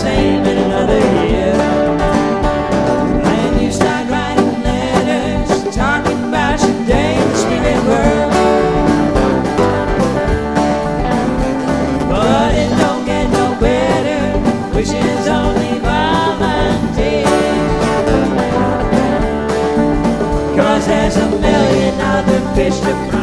same in another year. And you start writing letters, talking about your day in the spirit world. But it don't get no better, wishes only volunteer. 'Cause there's a million other fish to fry.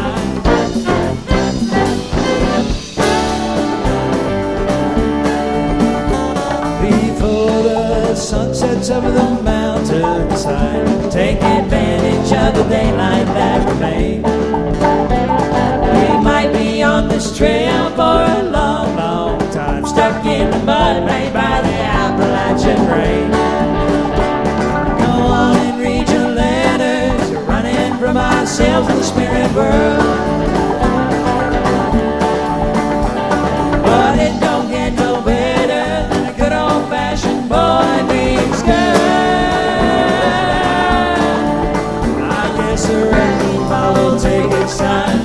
Sunsets over the mountainside, take advantage of the daylight that remains. We might be on this trail for a long, long time, stuck in the mud made by the Appalachian rain. Go on and read your letters, running from ourselves in the spirit world. But it don't get no better than a good old-fashioned boy meets girl. I guess the wrecking ball will take its time.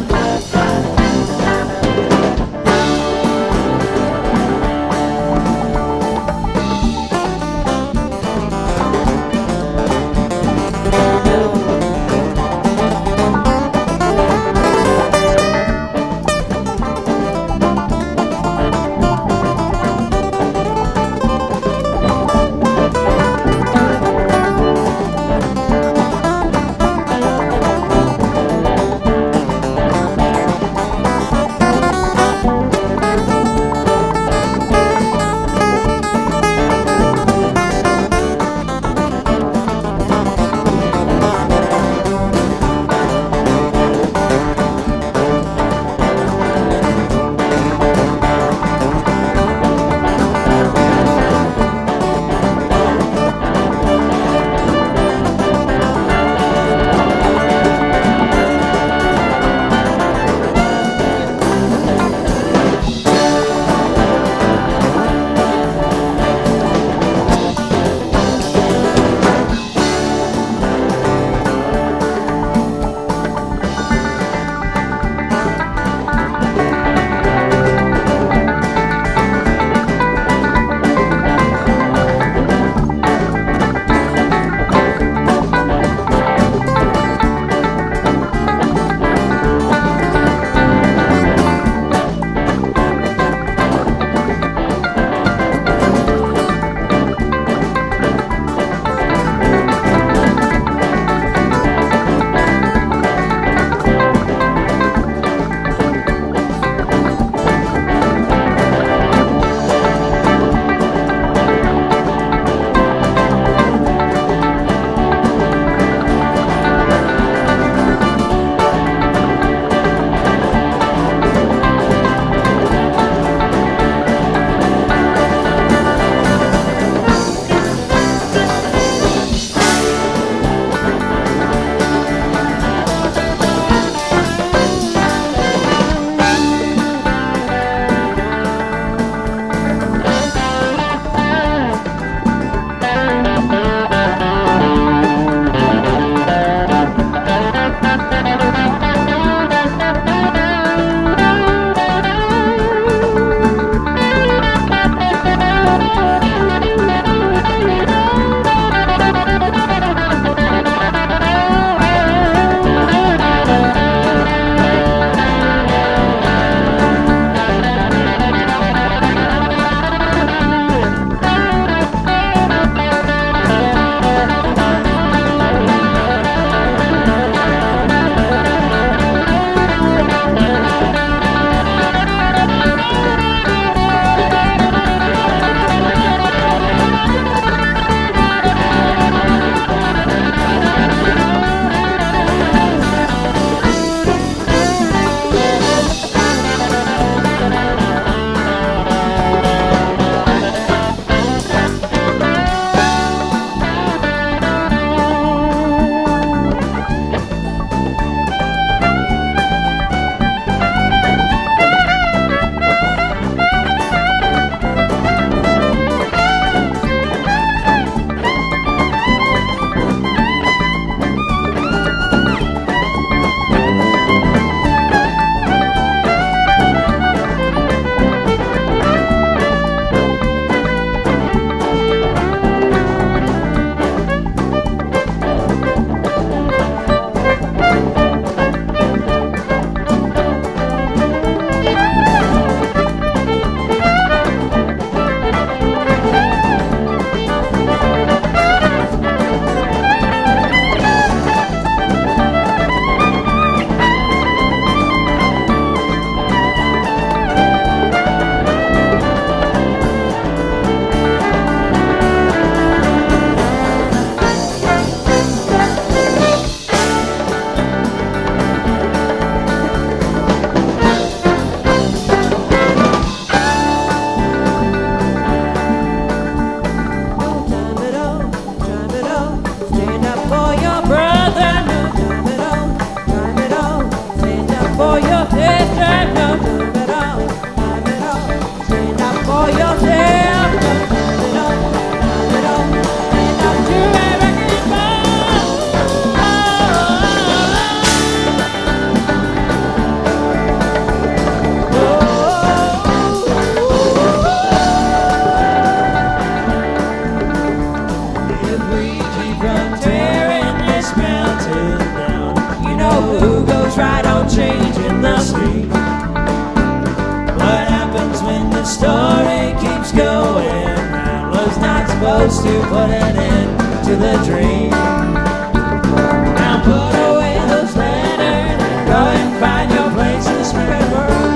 story keeps going. Ramblers not supposed to put an end to the dream. Now put away those letters and go and find your place in the spirit world.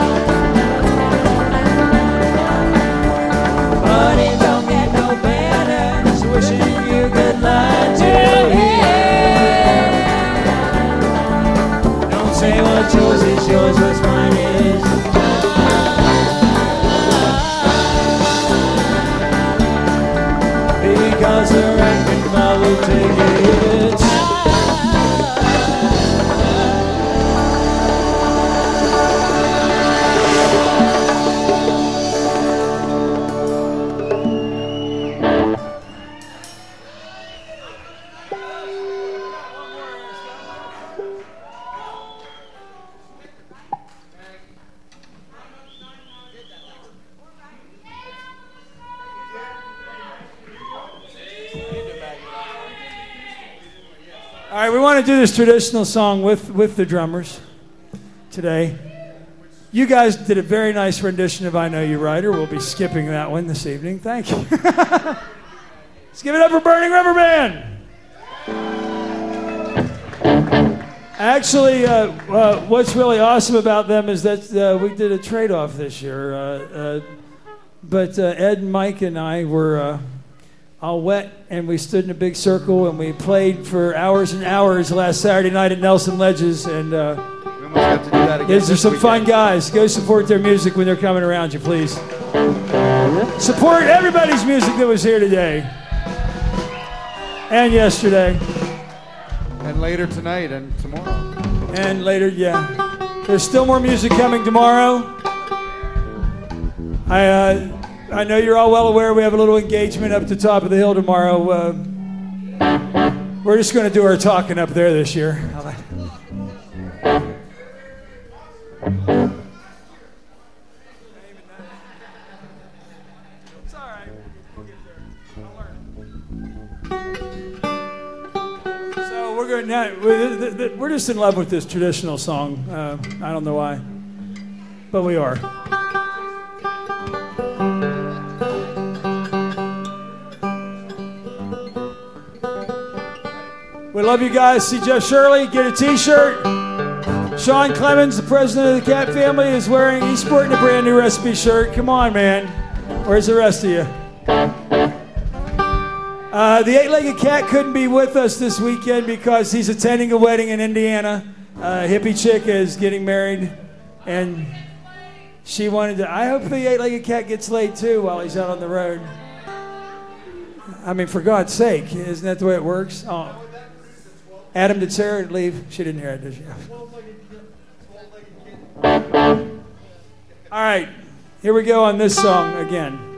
But it don't get no better. Just wishing you good luck to hear. Don't say what's yours is yours, what's mine is. Because the wrecking ball will take it. All right, we want to do this traditional song with the drummers today. You guys did a very nice rendition of I Know You Rider. We'll be skipping that one this evening. Thank you. Let's give it up for Burning River Band. Actually, what's really awesome about them is that we did a trade-off this year. But Ed and Mike and I were all wet, and we stood in a big circle, and we played for hours and hours last Saturday night at Nelson Ledges. And we almost have to do that again. These are some fun guys. Go support their music when they're coming around you, please. Support everybody's music that was here today and yesterday. And later tonight and tomorrow. And later, yeah. There's still more music coming tomorrow. I know you're all well aware we have a little engagement up the top of the hill tomorrow. We're just going to do our talking up there this year. It's all right. So we're going now. We're just in love with this traditional song. I don't know why, but we are. We love you guys. See Jeff Shirley, get a t-shirt. Sean Clemens, the president of the Cat family, is he's sporting a brand new Recipe shirt. Come on, man. Where's the rest of you? The Eight-Legged Cat couldn't be with us this weekend because he's attending a wedding in Indiana. Hippie chick is getting married, and she wanted to. I hope the Eight-Legged Cat gets laid too while he's out on the road. I mean, for God's sake, isn't that the way it works? Oh. Adam, did Sarah leave? She didn't hear it, did she? All right, here we go on this song again.